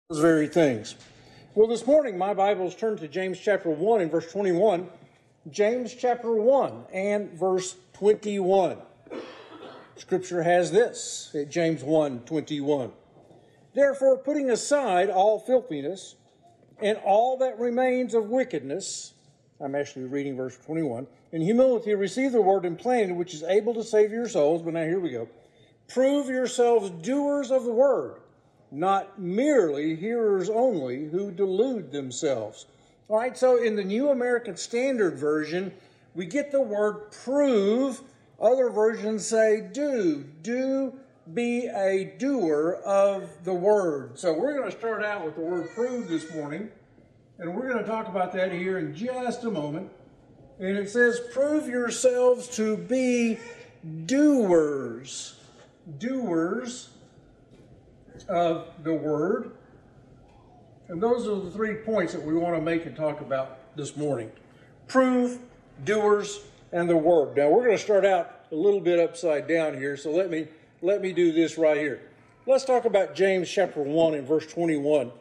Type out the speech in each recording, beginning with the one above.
those very things. Well, this morning, my Bible's turned to James chapter 1 and verse 21. James chapter 1 and verse 21. Scripture has this at James 1:21. Therefore, putting aside all filthiness and all that remains of wickedness, I'm actually reading verse 21, in humility receive the word implanted, which is able to save your souls. But now here we go. Prove yourselves doers of the word, not merely hearers only who delude themselves. All right, so in the New American Standard Version, we get the word prove. Other versions say do. Do be a doer of the word. So we're going to start out with the word prove this morning, and we're going to talk about that here in just a moment. And it says, prove yourselves to be doers. Doers of the word. And those are the 3 points that we want to make and talk about this morning. Prove, doers, and the word. Now we're going to start out a little bit upside down here, so let me do this right here. Let's talk about James chapter 1 and verse 21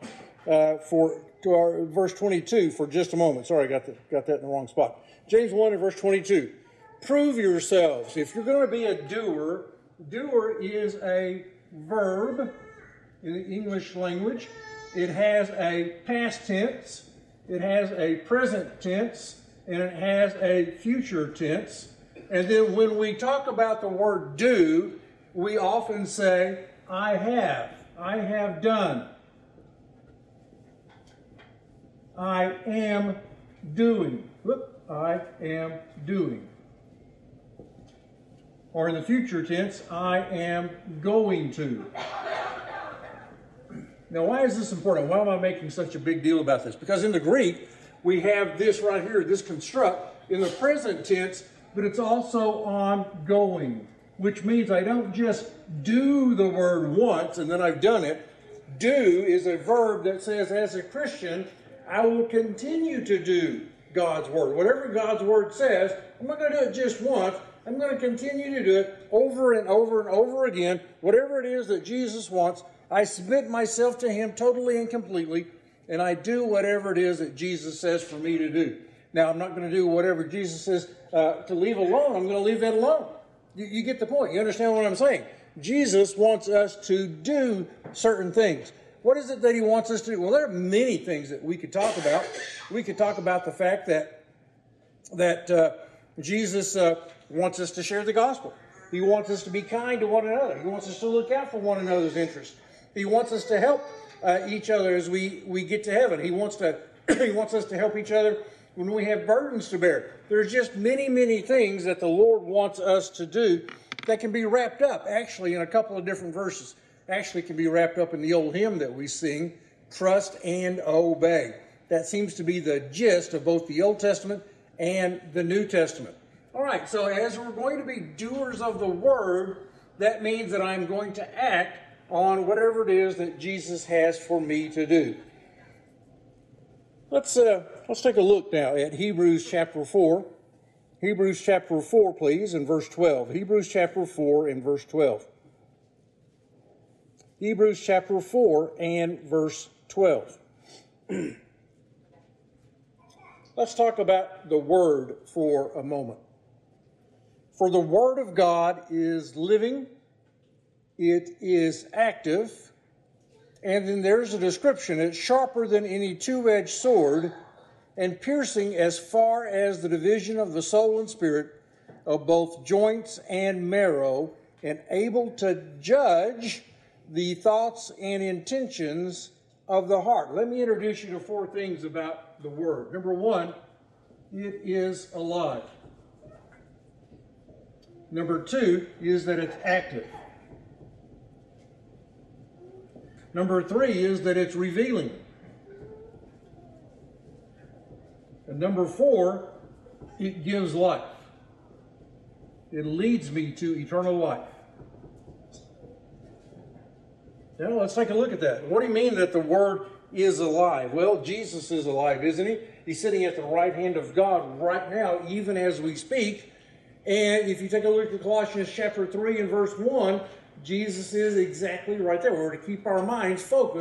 verse 22 for just a moment. Sorry, I got that in the wrong spot. James 1 and verse 22. Prove yourselves. If you're going to be a doer, doer is a verb in the English language. It has a past tense, it has a present tense, and it has a future tense. And then when we talk about the word do, we often say, I have done, I am doing, I am doing. Or in the future tense, I am going to. Now, why is this important? Why am I making such a big deal about this? Because in the Greek, we have this right here, this construct, in the present tense, but it's also ongoing, which means I don't just do the word once and then I've done it. Do is a verb that says, as a Christian, I will continue to do God's word. Whatever God's word says, I'm not going to do it just once. I'm going to continue to do it over and over and over again. Whatever it is that Jesus wants, I submit myself to Him totally and completely, and I do whatever it is that Jesus says for me to do. Now, I'm not going to do whatever Jesus says to leave alone. I'm going to leave that alone. You get the point. You understand what I'm saying? Jesus wants us to do certain things. What is it that He wants us to do? Well, there are many things that we could talk about. We could talk about the fact that Jesus wants us to share the gospel. He wants us to be kind to one another. He wants us to look out for one another's interests. He wants us to help each other as we get to heaven. He wants us to help each other when we have burdens to bear. There's just many, many things that the Lord wants us to do that can be wrapped up actually in a couple of different verses. Actually can be wrapped up in the old hymn that we sing, Trust and Obey. That seems to be the gist of both the Old Testament and the New Testament. All right, so as we're going to be doers of the word, that means that I'm going to act on whatever it is that Jesus has for me to do. Let's take a look now at Hebrews chapter 4. Hebrews chapter 4, please, and verse 12. Hebrews chapter 4 and verse 12. Hebrews chapter 4 and verse 12. Let's talk about the Word for a moment. For the Word of God is living, it is active, and then there's a description. It's sharper than any two-edged sword and piercing as far as the division of the soul and spirit, of both joints and marrow, and able to judge the thoughts and intentions of the heart. Let me introduce you to 4 things about the Word. Number 1, it is alive. Number 2 is that it's active. Number 3 is that it's revealing. And number 4, it gives life. It leads me to eternal life. Now, let's take a look at that. What do you mean that the Word is alive? Well, Jesus is alive, isn't He? He's sitting at the right hand of God right now, even as we speak. And if you take a look at Colossians chapter 3 and verse 1, Jesus is exactly right there. We're to keep our minds focused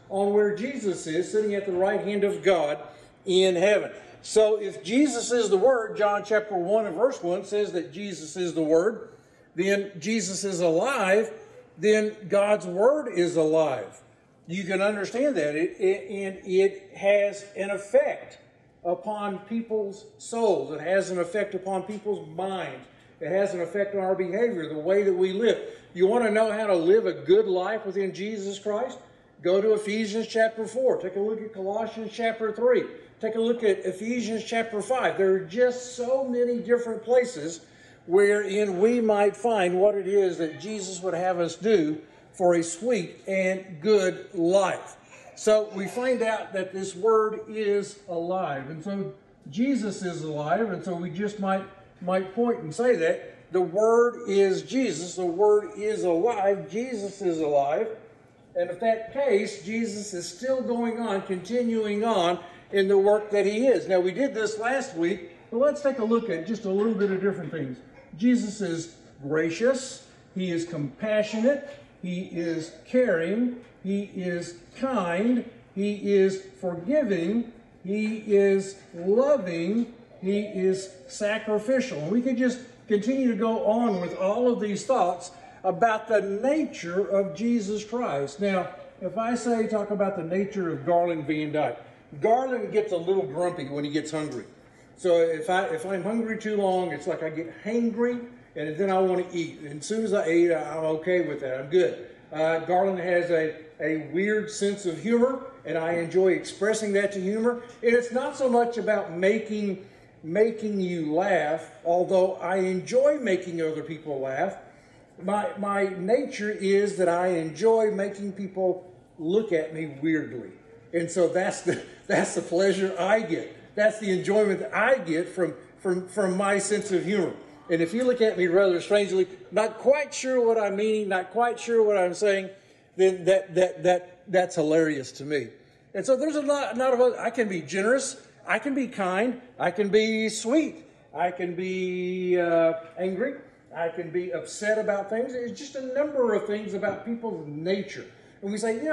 on where Jesus is, sitting at the right hand of God in heaven. So if Jesus is the Word, John chapter 1 and verse 1 says that Jesus is the Word, then Jesus is alive, then God's Word is alive. You can understand that. And it has an effect upon people's souls. It has an effect upon people's minds. It has an effect on our behavior, the way that we live. You want to know how to live a good life within Jesus Christ? Go to Ephesians chapter 4. Take a look at Colossians chapter 3. Take a look at Ephesians chapter 5. There are just so many different places wherein we might find what it is that Jesus would have us do for a sweet and good life. So we find out that this Word is alive. And so Jesus is alive, and so we just might point and say that the Word is Jesus. The Word is alive. Jesus is alive. And if that case, Jesus is still going on, continuing on in the work that He is. Now, we did this last week, but let's take a look at just a little bit of different things. Jesus is gracious. He is compassionate. He is caring. He is kind. He is forgiving. He is loving. He is sacrificial. And we could just continue to go on with all of these thoughts about the nature of Jesus Christ. Now, if I talk about the nature of Garland Van Dyke, Garland gets a little grumpy when he gets hungry. So if I'm hungry too long, it's like I get hangry, and then I want to eat. And as soon as I eat, I'm okay with that. I'm good. Garland has a weird sense of humor, and I enjoy expressing that to humor. And it's not so much about making you laugh, although I enjoy making other people laugh. My nature is that I enjoy making people look at me weirdly. And so that's the pleasure I get. That's the enjoyment that I get from my sense of humor. And if you look at me rather strangely, not quite sure what I'm meaning, not quite sure what I'm saying, then that's hilarious to me. And so there's a lot of I can be generous, I can be kind, I can be sweet, I can be angry, I can be upset about things. It's just a number of things about people's nature. And we say,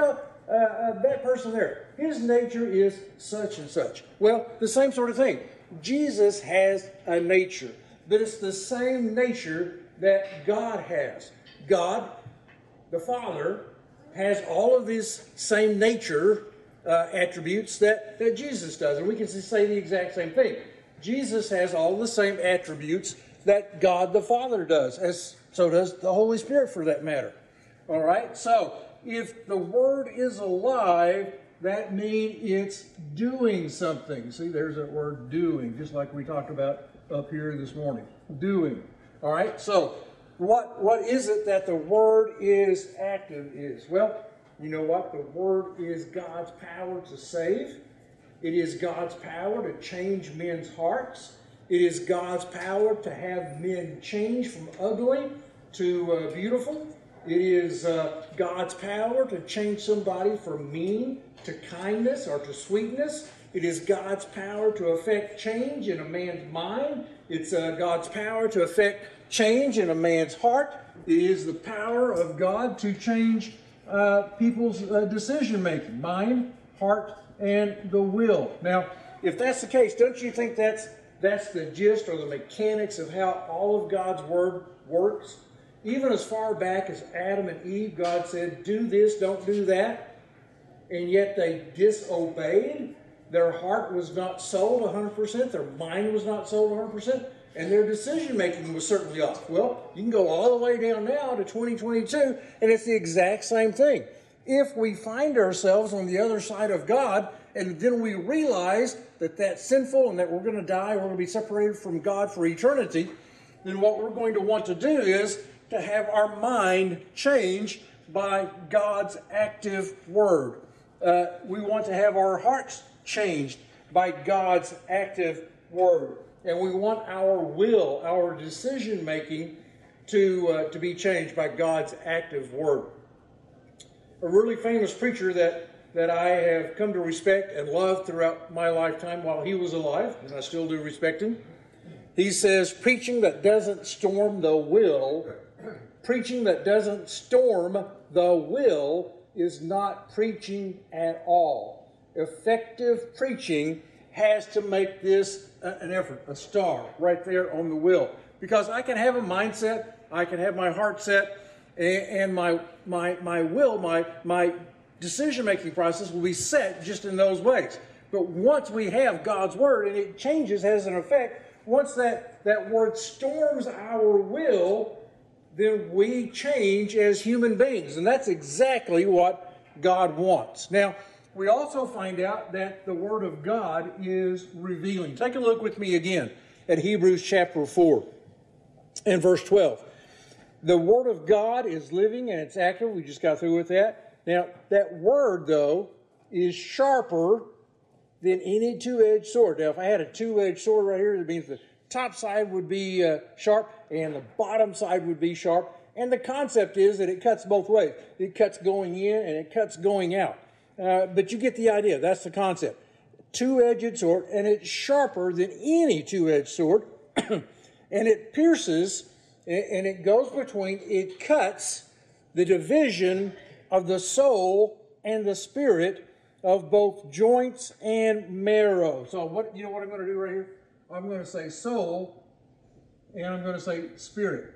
that person there, his nature is such and such. Well, the same sort of thing. Jesus has a nature, but it's the same nature that God has. God, the Father, has all of these same nature attributes that Jesus does. And we can say the exact same thing. Jesus has all the same attributes that God the Father does, as so does the Holy Spirit for that matter. All right? So, if the Word is alive, that means it's doing something. See, there's that word doing, just like we talked about up here this morning. Doing. All right? So, what is it that the Word is active is? Well, you know what? The Word is God's power to save. It is God's power to change men's hearts. It is God's power to have men change from ugly to beautiful. It is God's power to change somebody from mean to kindness or to sweetness. It is God's power to affect change in a man's mind. It's God's power to affect change in a man's heart. It is the power of God to change people's decision making, mind, heart, and the will. Now, if that's the case, don't you think that's the gist or the mechanics of how all of God's Word works? Even as far back as Adam and Eve, God said, do this, don't do that. And yet they disobeyed. Their heart was not sold 100%. Their mind was not sold 100%. And their decision making was certainly off. Well, you can go all the way down now to 2022, and it's the exact same thing. If we find ourselves on the other side of God, and then we realize that that's sinful and that we're going to die, we're going to be separated from God for eternity, then what we're going to want to do is to have our mind changed by God's active Word. We want to have our hearts changed by God's active Word. And we want our will, our decision making to be changed by God's active Word. A really famous preacher that I have come to respect and love throughout my lifetime while he was alive, and I still do respect him, he says, preaching that doesn't storm the will is not preaching at all. Effective preaching has to make this an effort, a star right there on the will. Because I can have a mindset, I can have my heart set, and my will, my decision-making process will be set just in those ways. But once we have God's Word, and it changes, has an effect, once that Word storms our will, then we change as human beings. And that's exactly what God wants. Now, we also find out that the Word of God is revealing. Take a look with me again at Hebrews chapter 4 and verse 12. The Word of God is living and it's active. We just got through with that. Now, that Word, though, is sharper than any two-edged sword. Now, if I had a two-edged sword right here, that means the top side would be sharp and the bottom side would be sharp. And the concept is that it cuts both ways. It cuts going in and it cuts going out. But you get the idea. That's the concept. Two-edged sword, and it's sharper than any two-edged sword. And it pierces, and it goes between, it cuts the division of the soul and the spirit, of both joints and marrow. So what I'm going to do right here? I'm going to say soul, and I'm going to say spirit.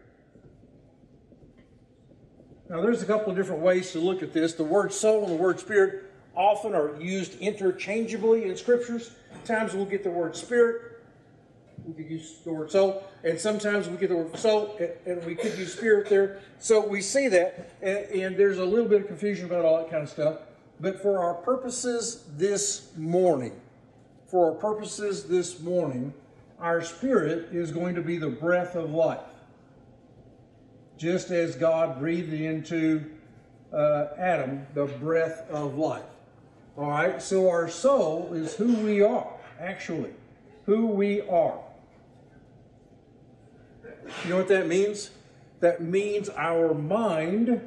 Now there's a couple of different ways to look at this. The word soul and the word spirit often are used interchangeably in scriptures. Sometimes we'll get the word spirit, we could use the word soul, and sometimes we get the word soul, and we could use spirit there. So we see that, and there's a little bit of confusion about all that kind of stuff. But for our purposes this morning, our spirit is going to be the breath of life. Just as God breathed into Adam the breath of life. All right, so our soul is who we are, actually. Who we are. You know what that means? That means our mind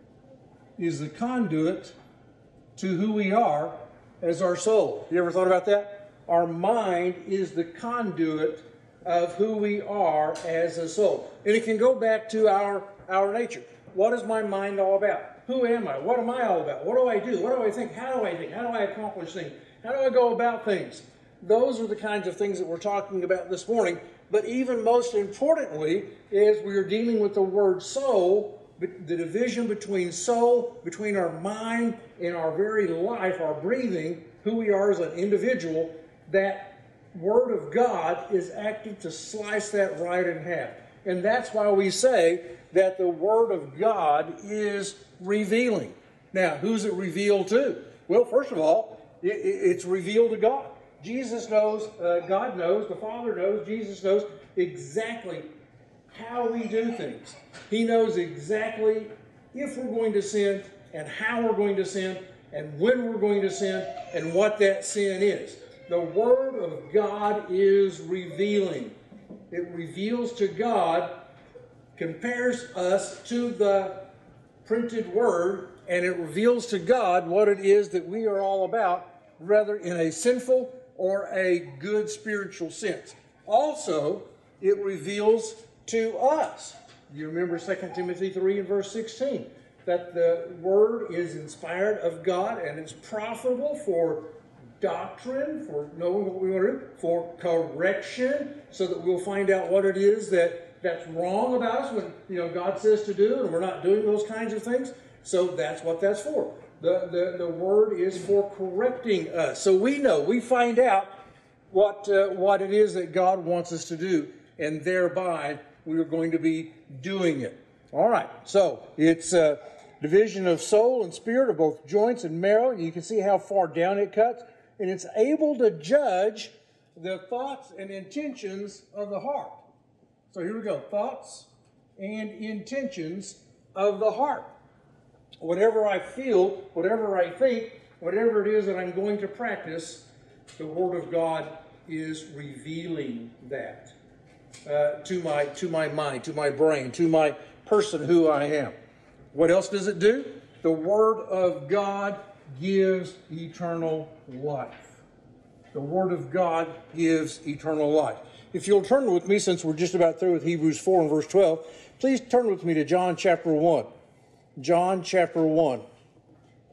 is the conduit to who we are as our soul. You ever thought about that? Our mind is the conduit of who we are as a soul. And it can go back to our nature. What is my mind all about? Who am I? What am I all about? What do I do? What do I think? How do I think? How do I accomplish things? How do I go about things? Those are the kinds of things that we're talking about this morning. But even most importantly is we are dealing with the word soul, the division between soul, between our mind and our very life, our breathing, who we are as an individual. That Word of God is acting to slice that right in half. And that's why we say that the Word of God is revealing. Now, who's it revealed to? Well, first of all, it's revealed to God. Jesus knows, God knows, the Father knows, Jesus knows exactly how we do things. He knows exactly if we're going to sin and how we're going to sin and when we're going to sin and what that sin is. The Word of God is revealing. It reveals to God, compares us to the printed Word, and it reveals to God what it is that we are all about, whether in a sinful or a good spiritual sense. Also, it reveals to us. You remember 2 Timothy 3 and verse 16, that the Word is inspired of God and it's profitable for doctrine, for knowing what we want to do, for correction, so that we'll find out what it is that's wrong about us when God says to do and we're not doing those kinds of things. So that's what that's for. The Word is for correcting us. So we find out what it is that God wants us to do, and thereby we are going to be doing it. All right, so it's a division of soul and spirit, of both joints and marrow. You can see how far down it cuts, and it's able to judge the thoughts and intentions of the heart. So here we go, thoughts and intentions of the heart. Whatever I feel, whatever I think, whatever it is that I'm going to practice, the Word of God is revealing that to my mind, to my brain, to my person who I am. What else does it do? The Word of God gives eternal life. The Word of God gives eternal life. If you'll turn with me, since we're just about through with Hebrews 4 and verse 12, please turn with me to John chapter 1. John chapter 1.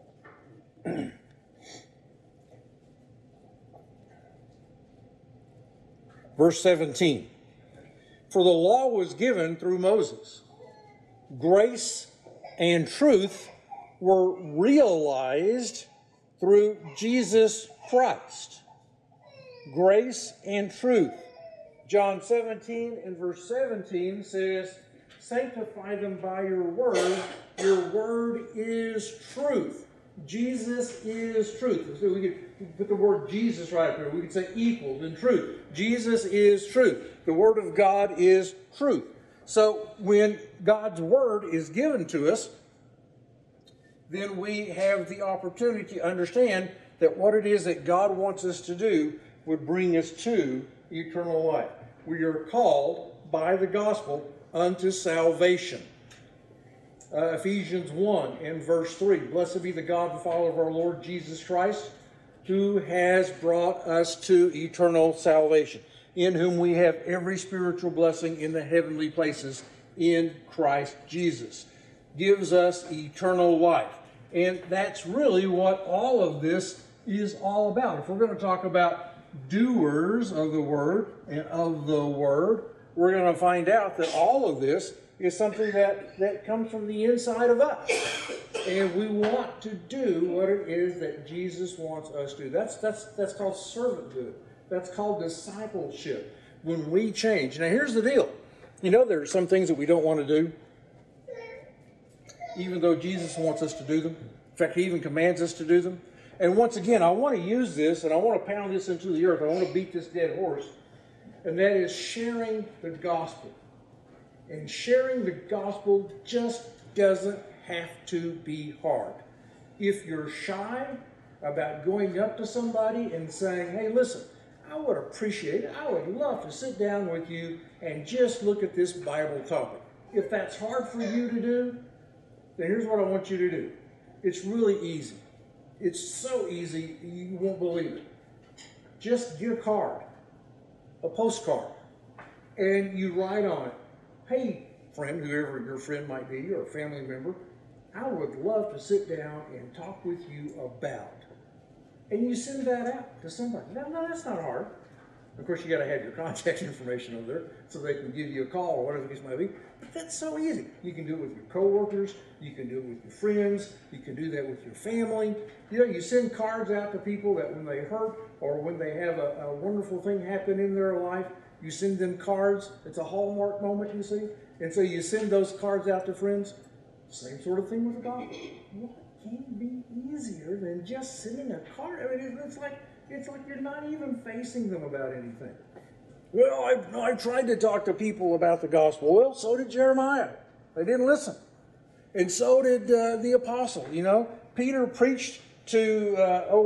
Verse 17. For the law was given through Moses. Grace and truth were realized through Jesus Christ. Grace and truth. John 17 and verse 17 says, sanctify them by your word. Your word is truth. Jesus is truth. So we could put the word Jesus right up here. We could say equal in truth. Jesus is truth. The word of God is truth. So when God's word is given to us, then we have the opportunity to understand that what it is that God wants us to do would bring us to eternal life. We are called by the gospel unto salvation. Ephesians 1 and verse 3. Blessed be the God and Father of our Lord Jesus Christ, who has brought us to eternal salvation, in whom we have every spiritual blessing in the heavenly places in Christ Jesus. Gives us eternal life. And that's really what all of this is all about. If we're going to talk about doers of the word and of the word, we're going to find out that all of this is something that comes from the inside of us. And we want to do what it is that Jesus wants us to do. That's called servanthood. That's called discipleship. When we change. Now here's the deal. You know, there are some things that we don't want to do, even though Jesus wants us to do them. In fact, he even commands us to do them. And once again, I want to use this, and I want to pound this into the earth. I want to beat this dead horse. And that is sharing the gospel. And sharing the gospel just doesn't have to be hard. If you're shy about going up to somebody and saying, hey, listen, I would appreciate it. I would love to sit down with you and just look at this Bible topic. If that's hard for you to do, then here's what I want you to do. It's really easy. It's so easy, you won't believe it. Just get a card, a postcard, and you write on it, hey, friend, whoever your friend might be, or a family member, I would love to sit down and talk with you about. And you send that out to somebody. No, that's not hard. Of course, you got to have your contact information over there so they can give you a call or whatever the case might be. But that's so easy. You can do it with your coworkers. You can do it with your friends. You can do that with your family. You know, you send cards out to people that when they hurt or when they have a wonderful thing happen in their life, you send them cards. It's a Hallmark moment, you see. And so you send those cards out to friends. Same sort of thing with the gospel. What can be easier than just sending a card? I mean, it's like you're not even facing them about anything. Well, I tried to talk to people about the gospel. Well, so did Jeremiah. They didn't listen. And so did the apostle. You know, Peter preached to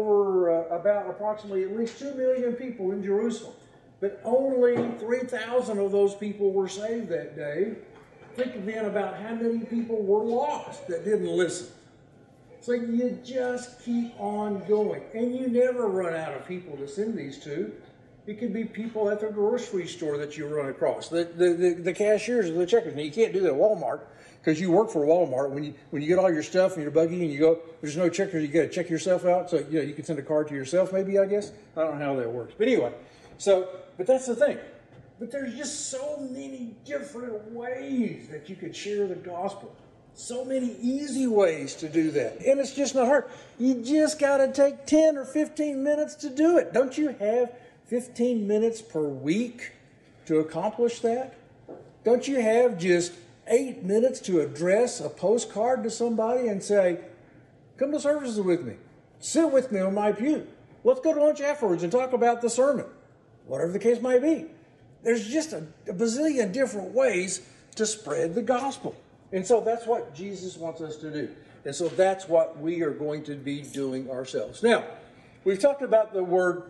about approximately at least 2 million people in Jerusalem. But only 3,000 of those people were saved that day. Think then about how many people were lost that didn't listen. So you just keep on going. And you never run out of people to send these to. It could be people at the grocery store that you run across, the cashiers or the checkers. Now, you can't do that at Walmart because you work for Walmart. When you get all your stuff in your buggy and you go, there's no checkers, you got to check yourself out. So, you can send a card to yourself maybe, I guess. I don't know how that works. But anyway, but that's the thing. But there's just so many different ways that you could share the gospel. So many easy ways to do that. And it's just not hard. You just got to take 10 or 15 minutes to do it. Don't you have 15 minutes per week to accomplish that? Don't you have just 8 minutes to address a postcard to somebody and say, come to services with me. Sit with me on my pew. Let's go to lunch afterwards and talk about the sermon. Whatever the case might be. There's just a bazillion different ways to spread the gospel. And so that's what Jesus wants us to do. And so that's what we are going to be doing ourselves. Now, we've talked about the word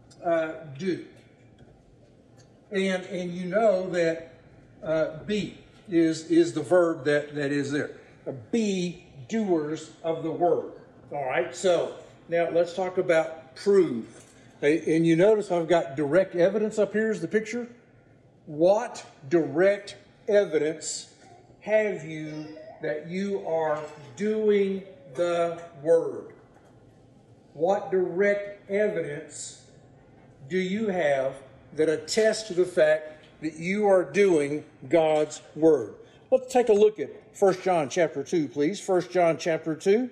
do. And you know that be is the verb that is there. Be doers of the word. All right, so now let's talk about prove. And you notice I've got direct evidence up here is the picture. What direct evidence have you that you are doing the word? What direct evidence do you have that attests to the fact that you are doing God's Word? Let's take a look at 1 John chapter 2, please. 1 John chapter 2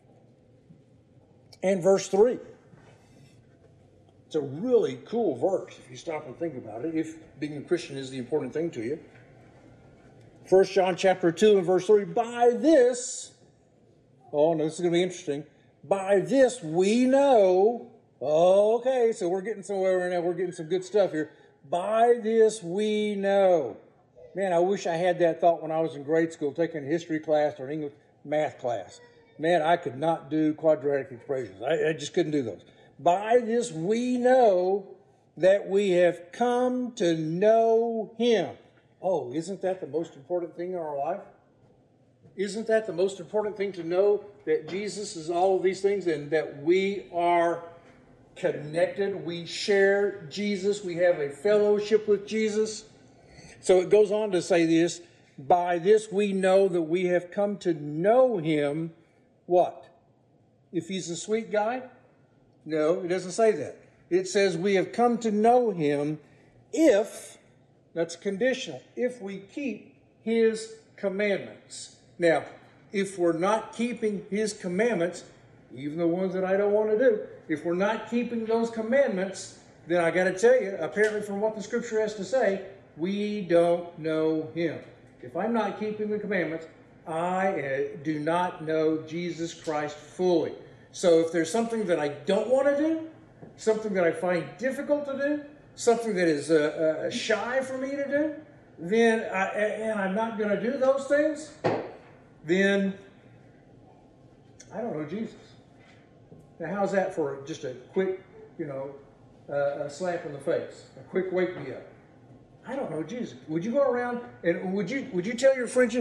and verse 3. It's a really cool verse if you stop and think about it, if being a Christian is the important thing to you. 1 John chapter 2 and verse 3, by this, oh, no, this is going to be interesting. By this we know, okay, so we're getting somewhere now. We're getting some good stuff here. By this we know. Man, I wish I had that thought when I was in grade school, taking a history class or an English math class. Man, I could not do quadratic expressions. I just couldn't do those. By this we know that we have come to know Him. Oh, isn't that the most important thing in our life? Isn't that the most important thing to know, that Jesus is all of these things and that we are connected? We share Jesus. We have a fellowship with Jesus. So it goes on to say this, by this we know that we have come to know Him. What? If He's a sweet guy? No, it doesn't say that. It says we have come to know Him if, that's conditional, if we keep His commandments. Now, if we're not keeping His commandments, even the ones that I don't want to do, if we're not keeping those commandments, then I got to tell you, apparently from what the Scripture has to say, we don't know Him. If I'm not keeping the commandments, I do not know Jesus Christ fully. So if there's something that I don't want to do, something that I find difficult to do, something that is shy for me to do, then and I'm not going to do those things, then I don't know Jesus. Now, how's that for just a quick, a slap in the face, a quick wake me up? I don't know Jesus. Would you go around and would you tell your friends,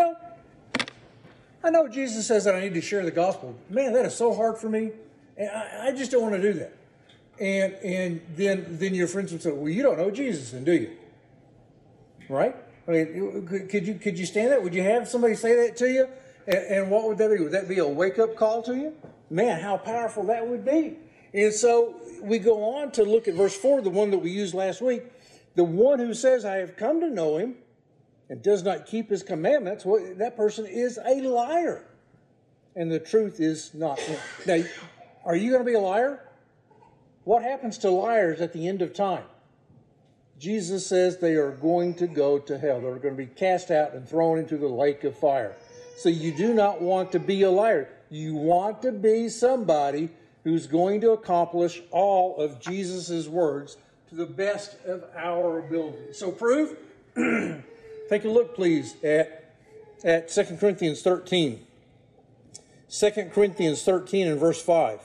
I know Jesus says that I need to share the gospel. Man, that is so hard for me, and I just don't want to do that. And then your friends would say, well, you don't know Jesus, then, do you? Right? I mean, could you stand that? Would you have somebody say that to you? And what would that be? Would that be a wake-up call to you? Man, how powerful that would be. And so we go on to look at verse 4, the one that we used last week. The one who says, I have come to know Him, and does not keep His commandments, well, that person is a liar. And the truth is not in. Now, are you going to be a liar? What happens to liars at the end of time? Jesus says they are going to go to hell. They're going to be cast out and thrown into the lake of fire. So you do not want to be a liar. You want to be somebody who's going to accomplish all of Jesus' words to the best of our ability. So prove... Take a look, please, at 2 Corinthians 13. 2 Corinthians 13 and verse 5.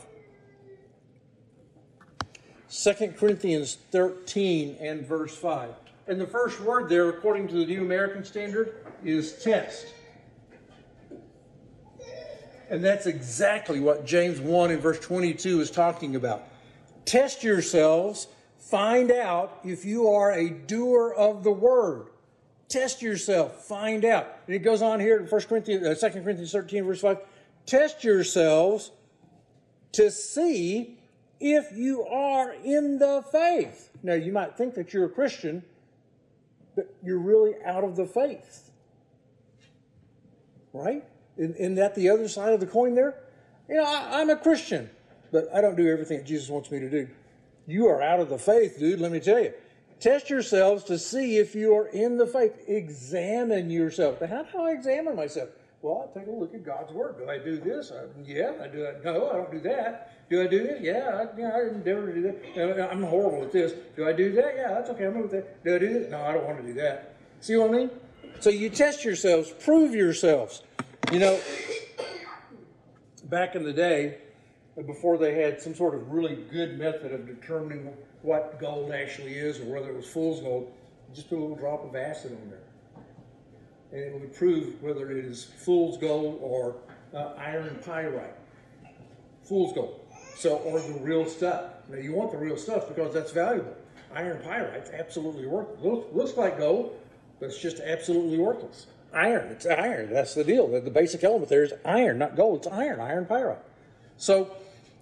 2 Corinthians 13 and verse 5. And the first word there, according to the New American Standard, is test. And that's exactly what James 1 and verse 22 is talking about. Test yourselves, find out if you are a doer of the word. Test yourself, find out. And it goes on here in 2 Corinthians 13, verse 5. Test yourselves to see if you are in the faith. Now, you might think that you're a Christian, but you're really out of the faith. Right? Isn't that the other side of the coin there? I'm a Christian, but I don't do everything that Jesus wants me to do. You are out of the faith, dude, let me tell you. Test yourselves to see if you are in the faith. Examine yourself. Now, how do I examine myself? Well, I take a look at God's Word. Do I do this? Yeah, I do that. No, I don't do that. Do I do this? Yeah, I endeavor to do that. I'm horrible at this. Do I do that? Yeah, that's okay. I'm with that. Do I do this? No, I don't want to do that. See what I mean? So you test yourselves, prove yourselves. Back in the day, before they had some sort of really good method of determining what gold actually is, or whether it was fool's gold, just put a little drop of acid on there. And it would prove whether it is fool's gold or iron pyrite. Fool's gold. Or the real stuff. Now, you want the real stuff because that's valuable. Iron pyrite's absolutely worthless. Looks like gold, but it's just absolutely worthless. Iron, it's iron. That's the deal. The basic element there is iron, not gold. It's iron pyrite. So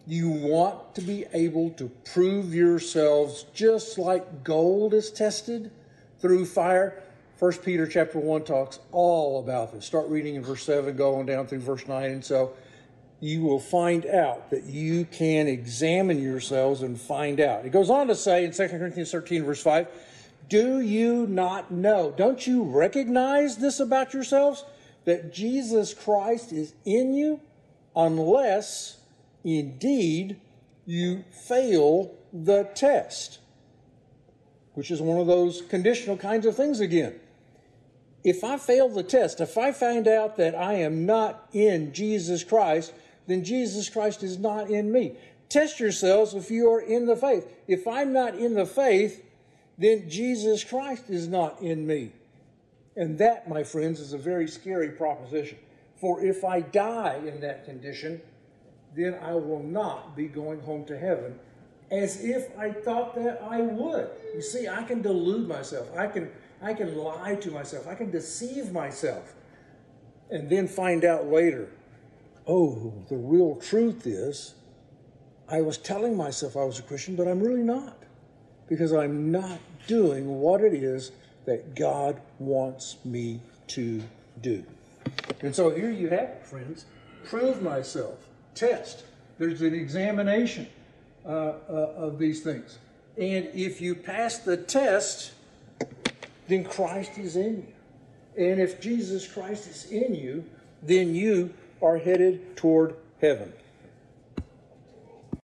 You want to be able to prove yourselves just like gold is tested through fire. 1 Peter chapter 1 talks all about this. Start reading in verse 7, going down through verse 9. And so you will find out that you can examine yourselves and find out. It goes on to say in 2 Corinthians 13, verse 5, do you not know? Don't you recognize this about yourselves? That Jesus Christ is in you, unless indeed you fail the test. Which is one of those conditional kinds of things again. If I fail the test, if I find out that I am not in Jesus Christ, then Jesus Christ is not in me. Test yourselves if you are in the faith. If I'm not in the faith, then Jesus Christ is not in me. And that, my friends, is a very scary proposition. For if I die in that condition, then I will not be going home to heaven, as if I thought that I would. You see, I can delude myself. I can lie to myself. I can deceive myself. And then find out later, oh, the real truth is, I was telling myself I was a Christian, but I'm really not. Because I'm not doing what it is that God wants me to do. And so here you have it, friends. Prove myself. Test. There's an examination of these things. And if you pass the test, then Christ is in you. And if Jesus Christ is in you, then you are headed toward heaven.